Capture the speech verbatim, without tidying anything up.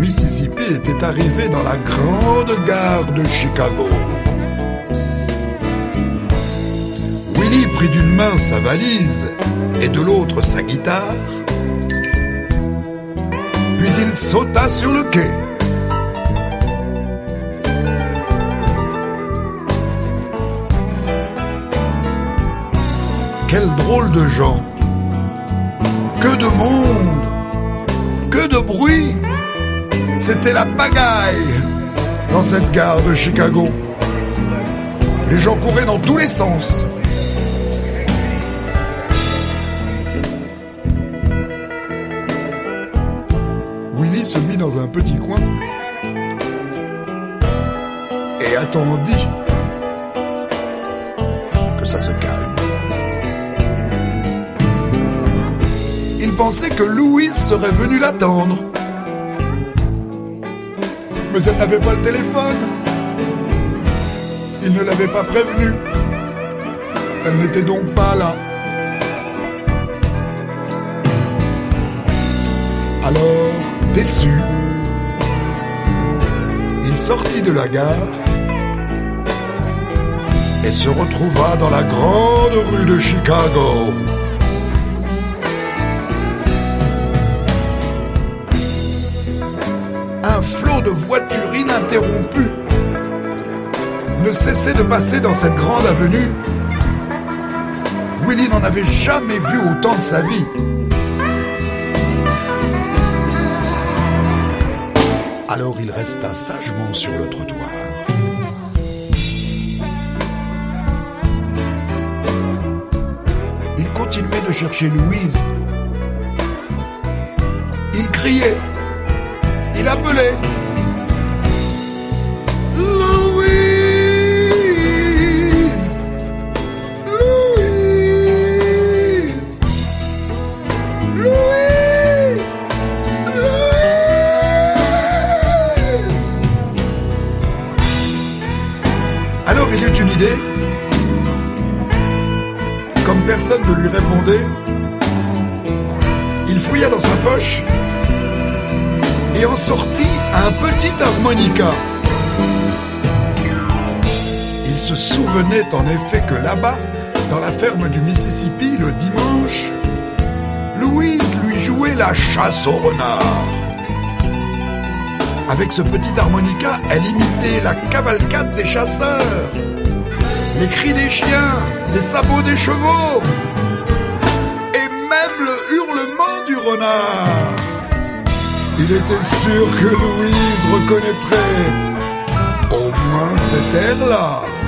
Mississippi était arrivé dans la grande gare de Chicago. Willie prit d'une main sa valise et de l'autre sa guitare, puis il sauta sur le quai. Quel drôle de gens! Que de monde! Que de bruit! C'était la pagaille dans cette gare de Chicago. Les gens couraient dans tous les sens. Willie se mit dans un petit coin et attendit que ça se calme. Il pensait que Louise serait venue l'attendre. Mais elle n'avait pas le téléphone. Il ne l'avait pas prévenue. Elle n'était donc pas là. Alors, déçu, il sortit de la gare et se retrouva dans la grande rue de Chicago. Un flot de voitures ininterrompues ne cessait de passer dans cette grande avenue. Willie n'en avait jamais vu autant de sa vie. Alors il resta sagement sur le trottoir. Il continuait de chercher Louise. Il criait. Il appelait. Louise! Louise! Louise! Louise! Alors il eut une idée. Comme personne ne lui répondait, il fouilla dans sa poche et en sortit un petit harmonica. Il se souvenait en effet que là-bas, dans la ferme du Mississippi, le dimanche, Louise lui jouait la chasse au renard. Avec ce petit harmonica, elle imitait la cavalcade des chasseurs, les cris des chiens, les sabots des chevaux, et même le hurlement du renard. Il était sûr que Louise reconnaîtrait au moins cet air-là.